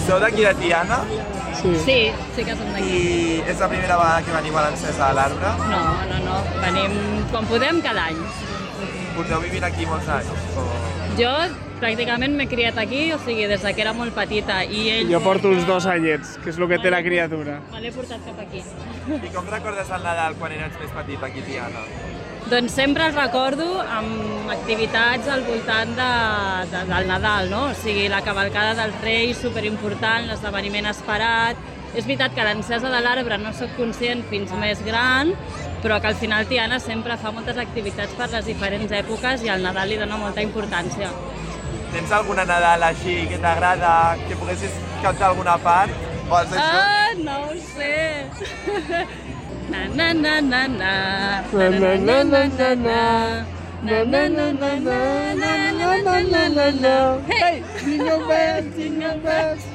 Sou d'aquí de Tiana? Sí que som d'aquí. I és la primera vegada que veniu a l'encesa de l'Arbre? No. Venim quan podem cada any. Porteu vivint aquí molts anys? Jo pràcticament m'he criat aquí, o sigui, des que era molt petita. I ell... Jo porto uns 2 anyets, que és el que té la criatura. Me l'he portat cap aquí. I com recordes el Nadal quan eres més petit aquí a Tiana? Doncs sempre el recordo amb activitats al voltant del Nadal, no? O sigui, la cavalcada dels Reis, superimportant, l'esdeveniment esperat. És veritat que l'encesa de l'arbre no soc conscient fins més gran, però que al final Tiana sempre fa moltes activitats per les diferents èpoques i al Nadal li dona molta importància. Tens alguna Nadal així que t'agrada, que poguessis cantar alguna part? No ho sé. Na na na na na Na na na na na na. Na na na na na na na na na na. Hey! Jingle bells, jingle bells.